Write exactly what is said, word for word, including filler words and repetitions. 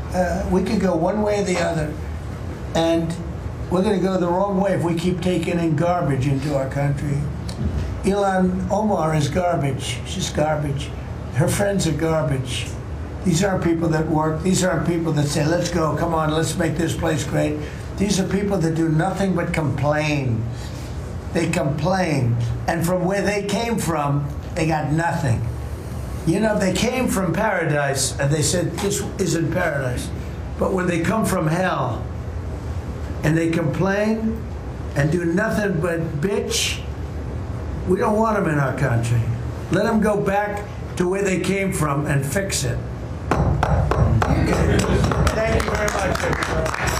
uh, we could go one way or the other, and we're going to go the wrong way if we keep taking in garbage into our country. Ilhan Omar is garbage. She's garbage. Her friends are garbage. These aren't people that work. These aren't people that say, let's go, come on, let's make this place great. These are people that do nothing but complain. They complain. And from where they came from, they got nothing. You know, they came from paradise, and they said, this isn't paradise. But when they come from hell, and they complain, and do nothing but bitch, we don't want them in our country. Let them go back to where they came from and fix it. Okay. Thank you very much, everybody.